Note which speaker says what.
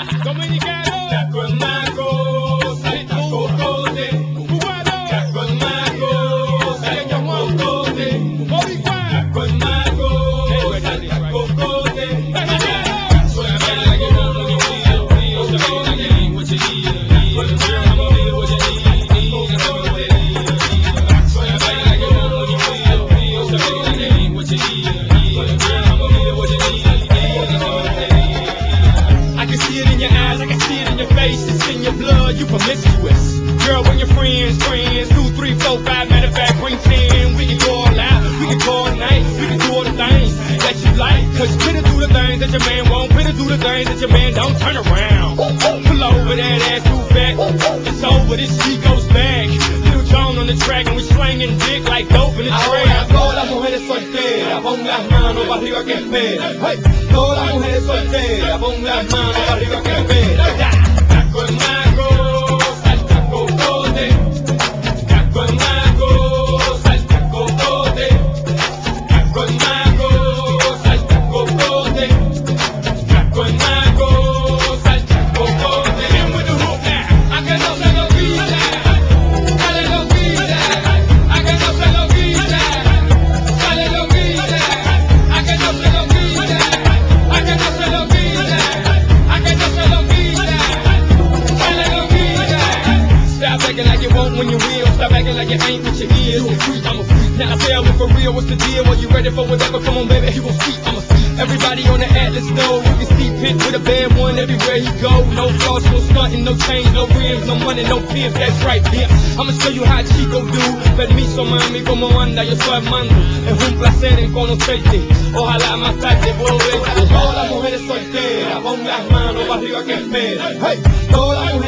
Speaker 1: Dominicano,
Speaker 2: Casco el mago, salta cocote.
Speaker 1: cubano,
Speaker 2: Casco el mago, salta cocote.
Speaker 1: boricua,
Speaker 2: Casco el mago, salta cocote.
Speaker 1: mexicano.
Speaker 2: Soy el mago, lo que pido, pido, cocote. What you need, I'ma be what you need, Soy el mago, lo que pido, pido, cocote. What you need, I'ma be what you need,
Speaker 1: I can see it in your eyes, I can see it in your face, it's in your blood, you promiscuous. Girl, when your friends, 2, 3, 4, 5, matter of fact, bring 10. We can go all out, we can go all night, we can do all the things that you like. Cause put it through the things that your man won't, put it through the things that your man don't. Turn around, pull over that ass too fat. It's over, this beat goes back. Little John on the track and we slanging dick like dope in the
Speaker 2: ahora
Speaker 1: track.
Speaker 2: todas las mujeres solteras, pon las manos para arriba que espera. Hey. Todas las mujeres solteras, pon las manos para arriba que espera. Casco el mago, salta cocote. Casco el mago, salta cocote. Casco el mago, salta cocote. Casco el mago, salta cocote.
Speaker 1: And with the hook now.
Speaker 2: A que no se lo quita, dale lo quita. A que no se lo quita, dale lo quita. A que no se lo quita, a que no se lo quita. A que no se lo quita, dale lo quita.
Speaker 1: Stop acting like you won't when you real. Stop acting like you ain't what you is. You a freak, I'm a freak. Now tell me for real, what's the deal? Are you ready for whatever? Come on, baby, you gon' speak, I'm a speak. Everybody on the atlas know you can see Pit with a bad one everywhere he go. No floss, no stunting, no chains, no rims, no money, no pimp. That's right, pimp. I'ma show you how Chico do. Permiso, mami, como anda, yo soy Armando. Es un placer en conocerte. Ojalá más tarde puedo verte.
Speaker 2: Todas las mujeres solteras, pon las manos para arriba que espera. Hey. Todas las